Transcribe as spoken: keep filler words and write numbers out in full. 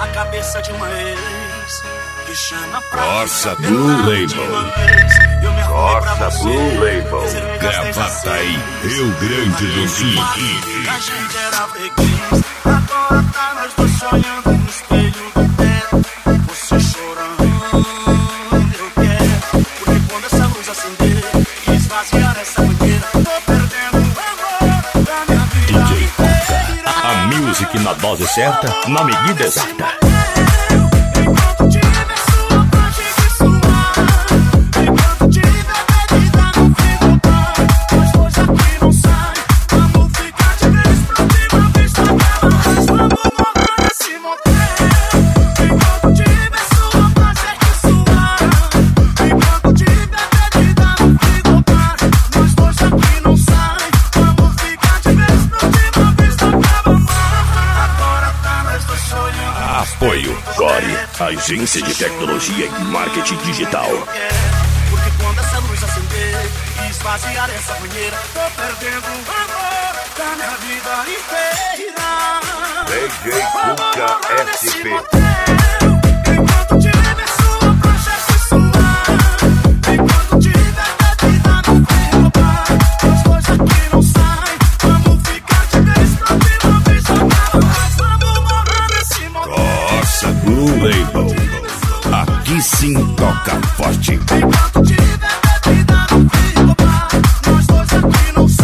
a cabeça de uma ex que chama pra Corsa Blue Label. Corsa Blue Label. Gravata aí, Rio Grande do Sul. A gente era freguês, agora tá nós dois sonhando no espelho do teto. Você chorando, eu quero, porque quando essa luz acender e esvaziar essa banheira, tô perdendo o amor da minha vida. D J Cuca, a music na dose certa, na medida exata. Apoio Core, agência de tecnologia e marketing digital. Porque quando essa luz acender e esvaziar essa banheira, tô perdendo o amor da minha vida inteira. D J Cuca S P. Enquanto tiver sua prancha se suar, enquanto tiver bebida no frio bar, as coisas aqui não saem, vamos ficar de vez pra última vez agora, mas vamos morar nesse motel. Corsa Blue Label, aqui sim toca forte. Enquanto tiver bebida no frio bar, nós dois aqui não saem.